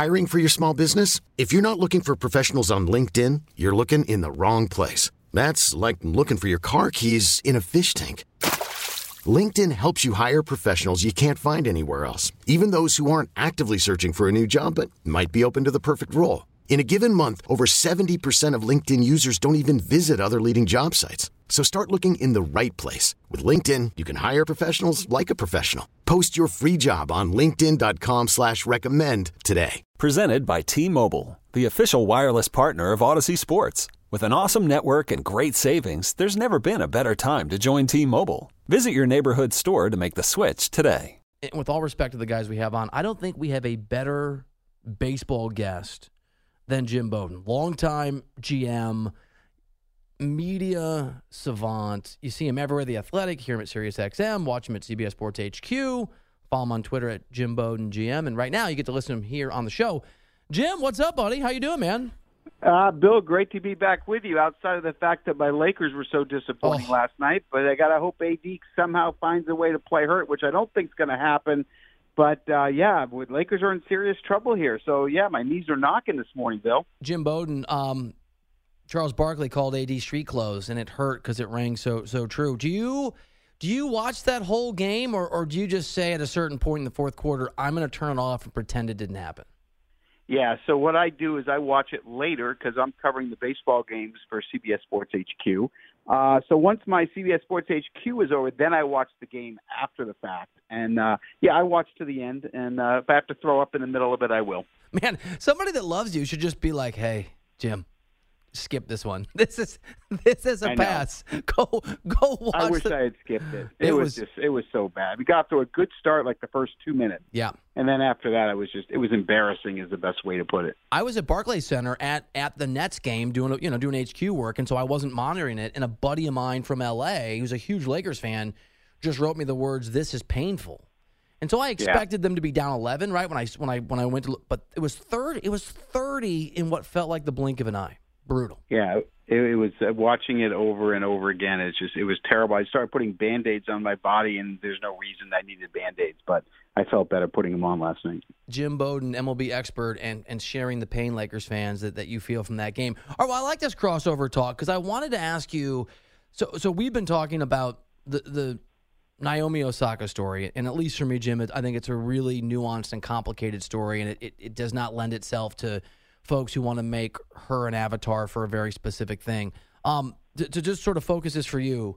Hiring for your small business? If you're not looking for professionals on LinkedIn, you're looking in the wrong place. That's like looking for your car keys in a fish tank. LinkedIn helps you hire professionals you can't find anywhere else, even those who aren't actively searching for a new job but might be open to the perfect role. In a given month, over 70% of LinkedIn users don't even visit other leading job sites. So start looking in the right place. With LinkedIn, you can hire professionals like a professional. Post your free job on linkedin.com/recommend today. Presented by T-Mobile, the official wireless partner of Odyssey Sports. With an awesome network and great savings, there's never been a better time to join T-Mobile. Visit your neighborhood store to make the switch today. And with all respect to the guys we have on, I don't think we have a better baseball guest than Jim Bowden. Longtime GM, media savant. You see him everywhere, The Athletic, hear him at SiriusXM, watch him at CBS Sports HQ, follow him on Twitter at Jim Bowden GM, and right now you get to listen to him here on the show. Jim, what's up, buddy? How you doing, man? Bill, great to be back with you, outside of the fact that my Lakers were so disappointing last night, but I got to hope AD somehow finds a way to play hurt, which I don't think is going to happen. But, Lakers are in serious trouble here. So, my knees are knocking this morning, Bill. Jim Bowden, Charles Barkley called AD street clothes, and it hurt because it rang so true. Do you watch that whole game, or do you just say at a certain point in the fourth quarter, I'm going to turn it off and pretend it didn't happen? Yeah, so what I do is I watch it later because I'm covering the baseball games for CBS Sports HQ. So once my CBS Sports HQ is over, then I watch the game after the fact. And, I watch to the end. And if I have to throw up in the middle of it, I will. Man, somebody that loves you should just be like, hey, Jim, skip this one. This is a pass. Go watch. I wish I had skipped it. It was so bad. We got through a good start like the first 2 minutes. Yeah. And then after that, it was embarrassing is the best way to put it. I was at Barclays Center at the Nets game doing HQ work, and so I wasn't monitoring it. And a buddy of mine from LA, who's a huge Lakers fan, just wrote me the words, "This is painful." And so I expected them to be down 11, right? When I went to look, but it was 30. It was 30 in what felt like the blink of an eye. Brutal. Yeah, it was watching it over and over again. It was terrible. I started putting Band-Aids on my body, and there's no reason I needed Band-Aids, but I felt better putting them on last night. Jim Bowden, MLB expert, and sharing the pain, Lakers fans, that you feel from that game. All right, well, I like this crossover talk because I wanted to ask you, so we've been talking about the Naomi Osaka story, and at least for me, Jim, I think it's a really nuanced and complicated story, and it does not lend itself to folks who want to make her an avatar for a very specific thing. To just sort of focus this for you,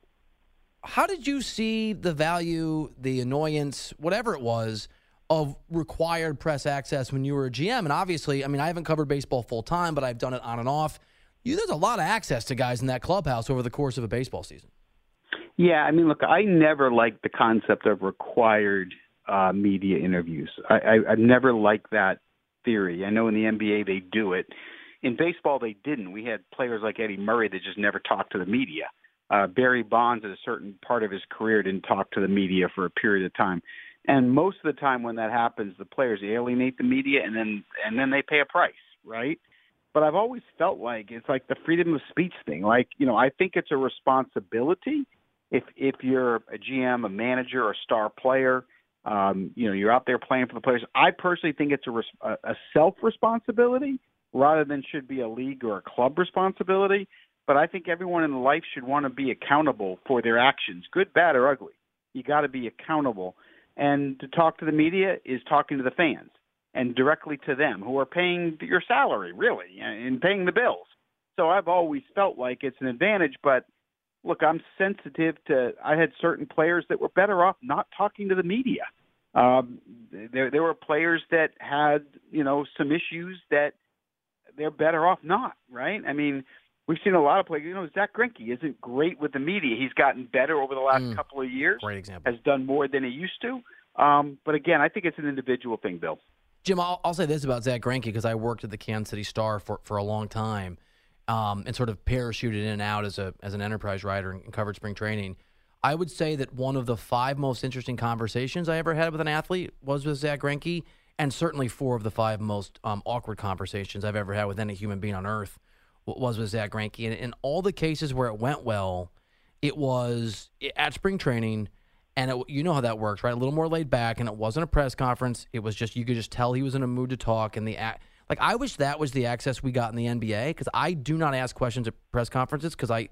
how did you see the value, the annoyance, whatever it was, of required press access when you were a GM? And obviously, I mean, I haven't covered baseball full time, but I've done it on and off. There's a lot of access to guys in that clubhouse over the course of a baseball season. Yeah, I mean, look, I never liked the concept of required media interviews. I've never liked that theory. I know in the NBA they do it. In baseball they didn't. We had players like Eddie Murray that just never talked to the media. Barry Bonds at a certain part of his career didn't talk to the media for a period of time. And most of the time when that happens, the players alienate the media and then they pay a price, right? But I've always felt like it's like the freedom of speech thing. Like, I think it's a responsibility if you're a GM, a manager, or a star player. You're out there playing for the players. I personally think it's a self-responsibility rather than should be a league or a club responsibility. But I think everyone in life should want to be accountable for their actions, good, bad, or ugly. You got to be accountable. And to talk to the media is talking to the fans and directly to them who are paying your salary, really, and paying the bills. So I've always felt like it's an advantage, but look, I'm sensitive to – I had certain players that were better off not talking to the media. There were players that had, some issues that they're better off not, right? I mean, we've seen a lot of players. Zach Greinke isn't great with the media. He's gotten better over the last couple of years. Great example. Has done more than he used to. But, again, I think it's an individual thing, Bill. Jim, I'll say this about Zach Greinke because I worked at the Kansas City Star for a long time. And sort of parachuted in and out as an enterprise writer and covered spring training. I would say that one of the 5 most interesting conversations I ever had with an athlete was with Zach Greinke, and certainly 4 of the 5 most awkward conversations I've ever had with any human being on earth was with Zach Greinke. And in all the cases where it went well, it was at spring training, And you know how that works, right? A little more laid back, and it wasn't a press conference. It was just, you could just tell he was in a mood to talk. And I wish that was the access we got in the NBA, because I do not ask questions at press conferences I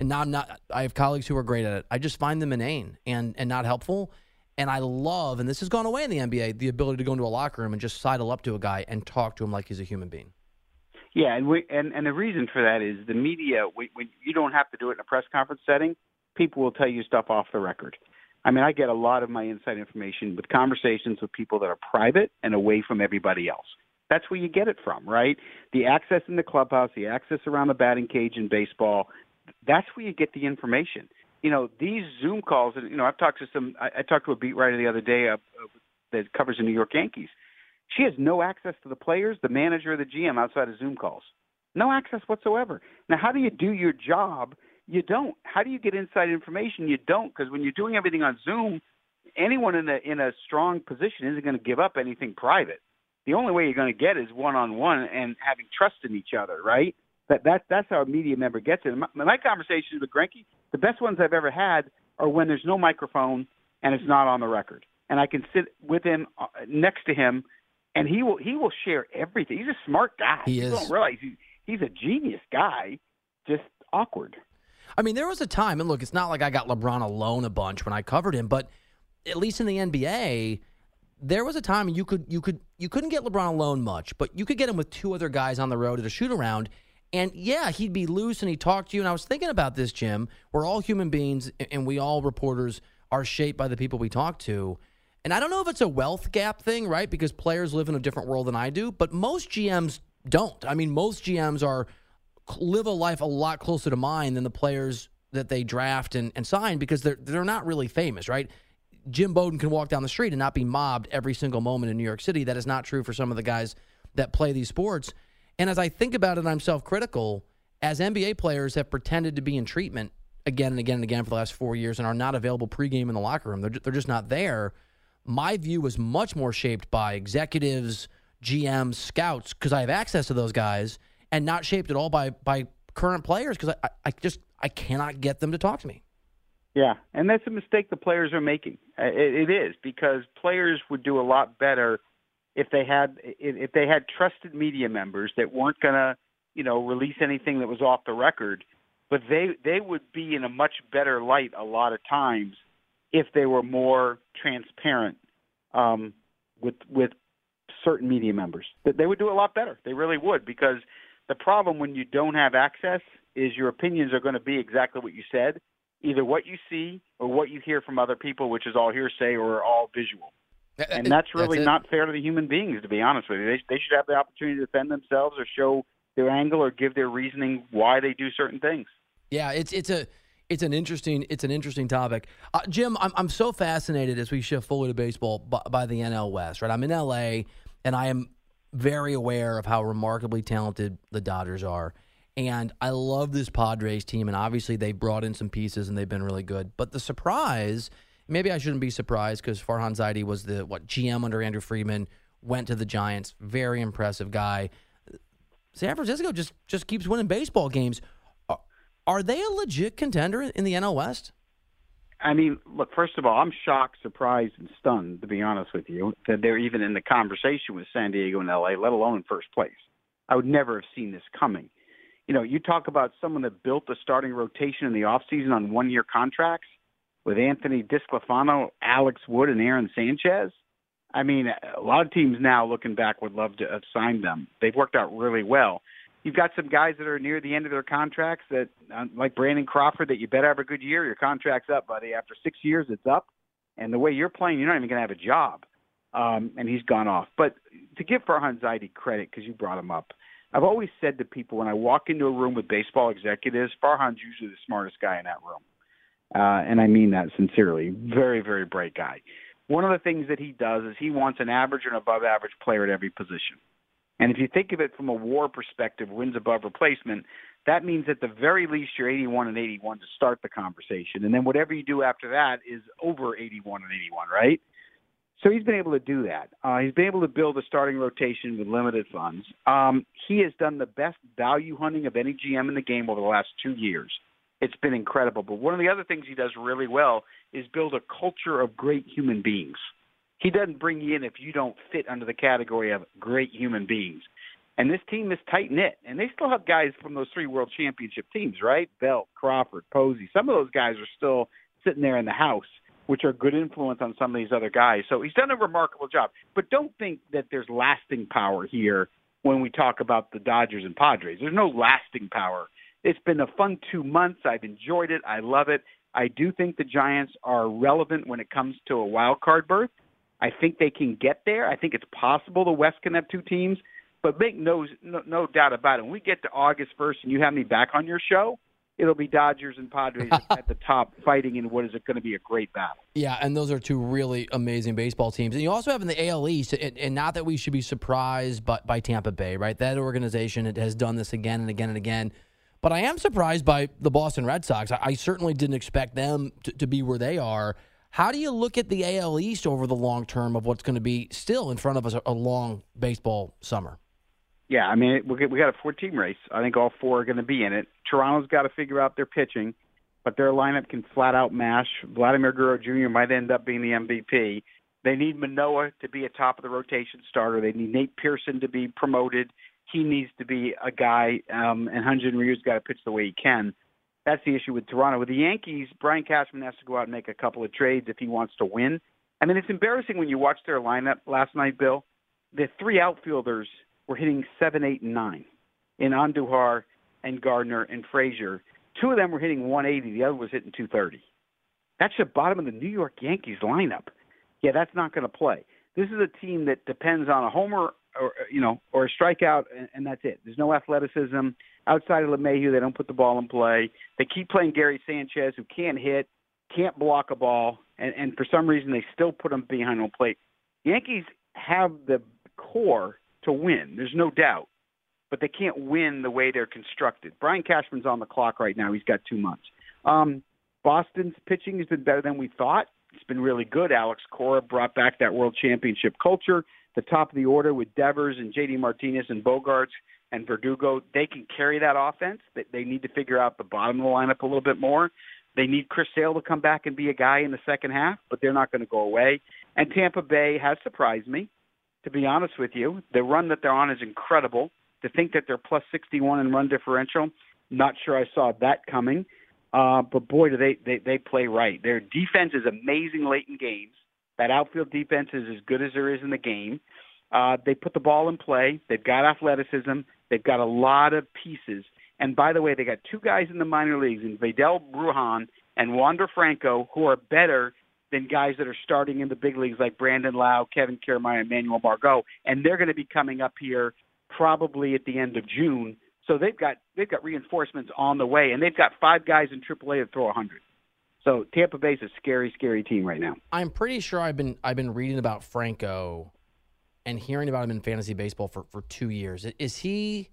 have colleagues who are great at it. I just find them inane and not helpful. And I love, and this has gone away in the NBA, the ability to go into a locker room and just sidle up to a guy and talk to him like he's a human being. Yeah, and the reason for that is the media, when you don't have to do it in a press conference setting, people will tell you stuff off the record. I mean, I get a lot of my inside information with conversations with people that are private and away from everybody else. That's where you get it from, right? The access in the clubhouse, the access around the batting cage in baseball, that's where you get the information. These Zoom calls, and, I've talked to I talked to a beat writer the other day that covers the New York Yankees. She has no access to the players, the manager, or the GM outside of Zoom calls. No access whatsoever. Now, how do you do your job? You don't. How do you get inside information? You don't, because when you're doing everything on Zoom, anyone in a strong position isn't going to give up anything private. The only way you're going to get is one-on-one and having trust in each other, right? That's how a media member gets it. My conversations with Greinke, the best ones I've ever had are when there's no microphone and it's not on the record. And I can sit with him, next to him, and he will share everything. He's a smart guy. He is. You don't realize he's a genius guy, just awkward. I mean, there was a time, and look, it's not like I got LeBron alone a bunch when I covered him, but at least in the NBA, there was a time you couldn't get LeBron alone much, but you could get him with two other guys on the road at a shoot around, and yeah, he'd be loose and he'd talk to you. And I was thinking about this, Jim. We're all human beings, and we all reporters are shaped by the people we talk to. And I don't know if it's a wealth gap thing, right? Because players live in a different world than I do, but most GMs don't. I mean, most GMs live a life a lot closer to mine than the players that they draft and sign, because they're not really famous, right? Jim Bowden can walk down the street and not be mobbed every single moment in New York City. That is not true for some of the guys that play these sports. And as I think about it, I'm self-critical. As NBA players have pretended to be in treatment again and again and again for the last 4 years and are not available pregame in the locker room. They're just not there. My view was much more shaped by executives, GMs, scouts, because I have access to those guys, and not shaped at all by current players, because I cannot get them to talk to me. Yeah, and that's a mistake the players are making. It is, because players would do a lot better if they had trusted media members that weren't going to, release anything that was off the record, but they would be in a much better light a lot of times if they were more transparent with certain media members. That they would do a lot better. They really would, because the problem when you don't have access is your opinions are going to be exactly what you said, either what you see or what you hear from other people, which is all hearsay or all visual. And that's really not fair to the human beings, to be honest with you. They should have the opportunity to defend themselves or show their angle or give their reasoning why they do certain things. Yeah, it's an interesting topic. Jim, I'm so fascinated as we shift fully to baseball by the NL West, right? I'm in LA, and I am very aware of how remarkably talented the Dodgers are. And I love this Padres team, and obviously they brought in some pieces and they've been really good. But the surprise, maybe I shouldn't be surprised, because Farhan Zaidi was the GM under Andrew Friedman, went to the Giants, very impressive guy. San Francisco just keeps winning baseball games. Are they a legit contender in the NL West? I mean, look, first of all, I'm shocked, surprised, and stunned, to be honest with you, that they're even in the conversation with San Diego and LA, let alone in first place. I would never have seen this coming. You talk about someone that built the starting rotation in the offseason on one-year contracts with Anthony DiSclafano, Alex Wood, and Aaron Sanchez. I mean, a lot of teams now, looking back, would love to have signed them. They've worked out really well. You've got some guys that are near the end of their contracts that, like Brandon Crawford, that you better have a good year. Your contract's up, buddy. After 6 years, it's up. And the way you're playing, you're not even going to have a job. And he's gone off. But to give Farhan Zaidi credit, because you brought him up, I've always said to people when I walk into a room with baseball executives, Farhan's usually the smartest guy in that room. And I mean that sincerely. Very, very bright guy. One of the things that he does is he wants an average and above average player at every position. And if you think of it from a WAR perspective, wins above replacement, that means at the very least you're 81 and 81 to start the conversation. And then whatever you do after that is over 81 and 81, right? So he's been able to do that. He's been able to build a starting rotation with limited funds. He has done the best value hunting of any GM in the game over the last 2 years. It's been incredible. But one of the other things he does really well is build a culture of great human beings. He doesn't bring you in if you don't fit under the category of great human beings. And this team is tight-knit, and they still have guys from those 3 World Championship teams, right? Belt, Crawford, Posey. Some of those guys are still sitting there in the house, which are good influence on some of these other guys. So he's done a remarkable job. But don't think that there's lasting power here when we talk about the Dodgers and Padres. There's no lasting power. It's been a fun 2 months. I've enjoyed it. I love it. I do think the Giants are relevant when it comes to a wild card berth. I think they can get there. I think it's possible the West can have 2 teams. But make no doubt about it. When we get to August 1st and you have me back on your show, it'll be Dodgers and Padres at the top fighting in what is going to be a great battle. Yeah, and those are 2 really amazing baseball teams. And you also have in the AL East, and not that we should be surprised by Tampa Bay, right? That organization has done this again and again and again. But I am surprised by the Boston Red Sox. I certainly didn't expect them to be where they are. How do you look at the AL East over the long term of what's going to be still in front of us a long baseball summer? Yeah, I mean, we got a 4-team race. I think all 4 are going to be in it. Toronto's got to figure out their pitching, but their lineup can flat out mash. Vladimir Guerrero Jr. might end up being the MVP. They need Manoah to be a top-of-the-rotation starter. They need Nate Pearson to be promoted. He needs to be a guy, and Hyun-Jin Ryu's got to pitch the way he can. That's the issue with Toronto. With the Yankees, Brian Cashman has to go out and make a couple of trades if he wants to win. I mean, it's embarrassing when you watch their lineup last night, Bill. The 3 outfielders were hitting 7, 8, and 9 in Andujar and Gardner and Frazier. 2 of them were hitting 180. The other was hitting 230. That's the bottom of the New York Yankees lineup. Yeah, that's not going to play. This is a team that depends on a homer or a strikeout, and that's it. There's no athleticism. Outside of LeMahieu, they don't put the ball in play. They keep playing Gary Sanchez, who can't hit, can't block a ball, and for some reason they still put him behind home plate. Yankees have the core to win, there's no doubt, but they can't win the way they're constructed. Brian Cashman's on the clock right now. He's got 2 months. Boston's pitching has been better than we thought. It's been really good. Alex Cora brought back that World Championship culture. The top of the order with Devers and J.D. Martinez and Bogarts and Verdugo, they can carry that offense. They need to figure out the bottom of the lineup a little bit more. They need Chris Sale to come back and be a guy in the second half, but they're not going to go away. And Tampa Bay has surprised me, to be honest with you. The run that they're on is incredible. To think that they're plus 61 in run differential, not sure I saw that coming. But boy, do they play right. Their defense is amazing late in games. That outfield defense is as good as there is in the game. They put the ball in play. They've got athleticism. They've got a lot of pieces. And by the way, they got 2 guys in the minor leagues, in Vidal Brujan and Wander Franco, who are better than guys that are starting in the big leagues like Brandon Lau, Kevin Kiermaier, and Manuel Margot. And they're going to be coming up here probably at the end of June. So they've got reinforcements on the way, and they've got 5 guys in AAA that throw 100. So Tampa Bay's a scary, scary team right now. I'm pretty sure I've been reading about Franco and hearing about him in fantasy baseball for 2 years. Is he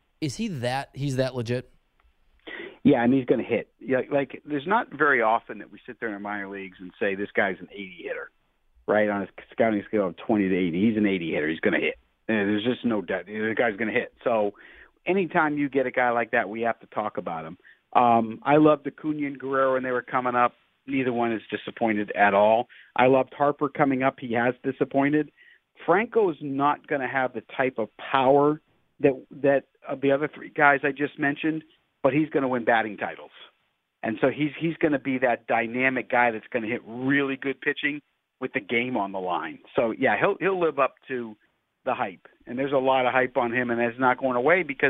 that legit? Yeah, and he's going to hit. Yeah, like there's not very often that we sit there in the minor leagues and say this guy's an 80 hitter, right? On a scouting scale of 20 to 80, he's an 80 hitter. He's going to hit. And there's just no doubt the guy's going to hit. So anytime you get a guy like that, we have to talk about him. I loved Acuna and Guerrero when they were coming up. Neither one is disappointed at all. I loved Harper coming up. He has disappointed. Franco's not going to have the type of power that of the other 3 guys I just mentioned, but he's going to win batting titles. And so he's going to be that dynamic guy that's going to hit really good pitching with the game on the line. So, yeah, he'll live up to the hype. And there's a lot of hype on him, and that's not going away because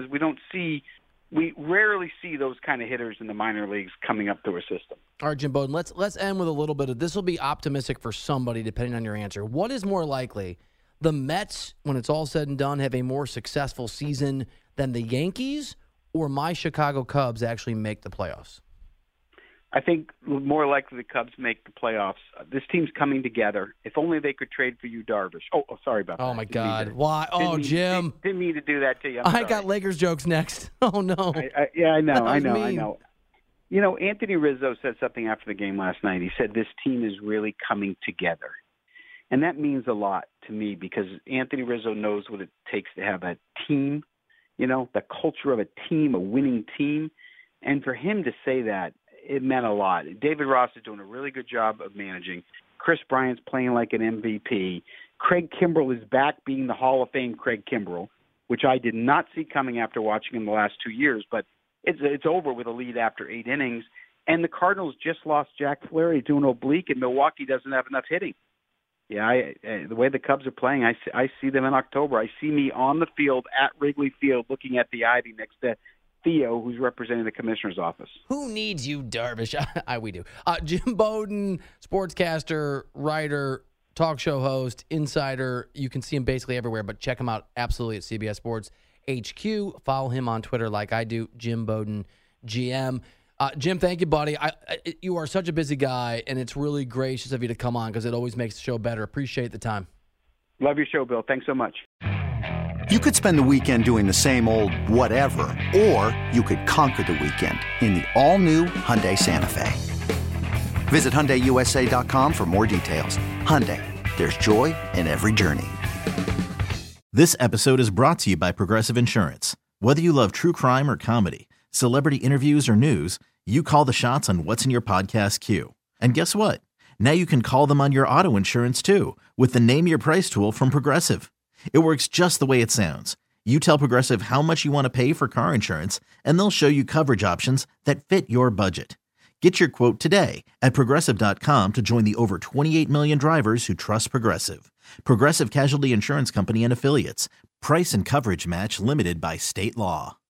we rarely see those kind of hitters in the minor leagues coming up through a system. All right, Jim Bowden, let's end with a little bit of this. Will be optimistic for somebody depending on your answer. What is more likely? The Mets, when it's all said and done, have a more successful season than the Yankees, or my Chicago Cubs actually make the playoffs? I think more likely the Cubs make the playoffs. This team's coming together. If only they could trade for Yu Darvish. Oh, sorry about that. Oh, my God. Why? Oh, Jim. Didn't mean to do that to you. I got Lakers jokes next. Oh, no. I know. You know, Anthony Rizzo said something after the game last night. He said this team is really coming together. And that means a lot to me because Anthony Rizzo knows what it takes to have a team, you know, the culture of a team, a winning team. And for him to say that, it meant a lot. David Ross is doing a really good job of managing. Chris Bryant's playing like an MVP. Craig Kimbrell is back being the Hall of Fame Craig Kimbrell, which I did not see coming after watching him the last 2 years. But it's over with a lead after 8 innings. And the Cardinals just lost Jack Flaherty to an oblique, and Milwaukee doesn't have enough hitting. Yeah, the way the Cubs are playing, I see them in October. I see me on the field at Wrigley Field looking at the ivy next to Theo, who's representing the commissioner's office. Who needs you, Darvish? We do. Jim Bowden, sportscaster, writer, talk show host, insider. You can see him basically everywhere, but check him out absolutely at CBS Sports HQ. Follow him on Twitter like I do, Jim Bowden, GM. Jim, thank you, buddy. You are such a busy guy, and it's really gracious of you to come on because it always makes the show better. Appreciate the time. Love your show, Bill. Thanks so much. You could spend the weekend doing the same old whatever, or you could conquer the weekend in the all-new Hyundai Santa Fe. Visit HyundaiUSA.com for more details. Hyundai, there's joy in every journey. This episode is brought to you by Progressive Insurance. Whether you love true crime or comedy, celebrity interviews or news, you call the shots on what's in your podcast queue. And guess what? Now you can call them on your auto insurance too with the Name Your Price tool from Progressive. It works just the way it sounds. You tell Progressive how much you want to pay for car insurance, and they'll show you coverage options that fit your budget. Get your quote today at Progressive.com to join the over 28 million drivers who trust Progressive. Progressive Casualty Insurance Company and Affiliates. Price and coverage match limited by state law.